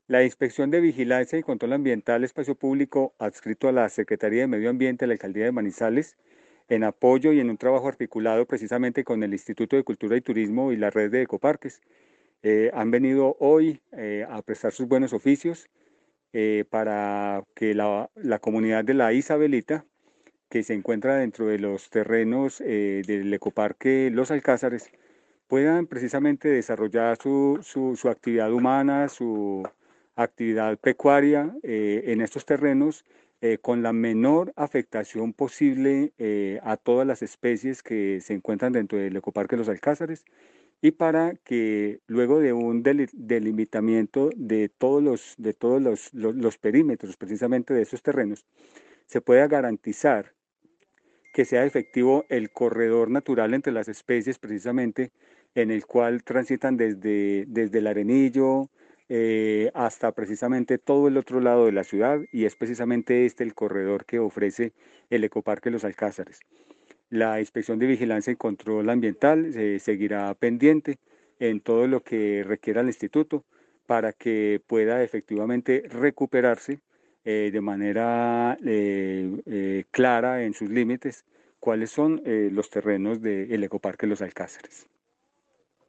La Inspección de Vigilancia y Control Ambiental Espacio Público, adscrito a la Secretaría de Medio Ambiente de la Alcaldía de Manizales, en apoyo y en un trabajo articulado precisamente con el Instituto de Cultura y Turismo y la red de ecoparques, han venido hoy a prestar sus buenos oficios para que la comunidad de la Isabelita, que se encuentra dentro de los terrenos del ecoparque Los Alcázares, puedan precisamente desarrollar su actividad humana, su actividad pecuaria en estos terrenos con la menor afectación posible a todas las especies que se encuentran dentro del ecoparque Los Alcázares, y para que luego de un delimitamiento de todos los perímetros precisamente de esos terrenos, se pueda garantizar que sea efectivo el corredor natural entre las especies, precisamente en el cual transitan desde el Arenillo hasta precisamente todo el otro lado de la ciudad, y es precisamente este el corredor que ofrece el Ecoparque Los Alcázares. La Inspección de Vigilancia y Control Ambiental seguirá pendiente en todo lo que requiera el instituto para que pueda efectivamente recuperarse de manera clara en sus límites cuáles son los terrenos del Ecoparque Los Alcázares.